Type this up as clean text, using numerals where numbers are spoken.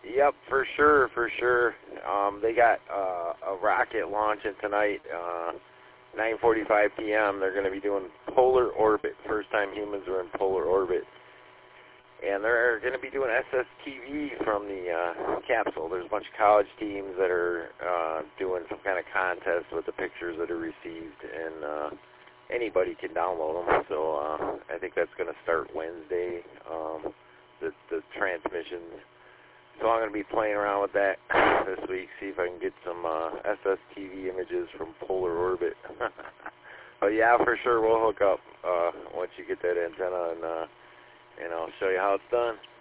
Yep, for sure, for sure. They got a rocket launching tonight, 9:45 p.m. They're going to be doing polar orbit. First time humans are in polar orbit. And they're going to be doing SSTV from the capsule. There's a bunch of college teams that are doing some kind of contest with the pictures that are received, and anybody can download them. So I think that's going to start Wednesday, the transmissions. So I'm going to be playing around with that this week, see if I can get some SSTV images from polar orbit. But yeah, for sure we'll hook up once you get that antenna, and I'll show you how it's done.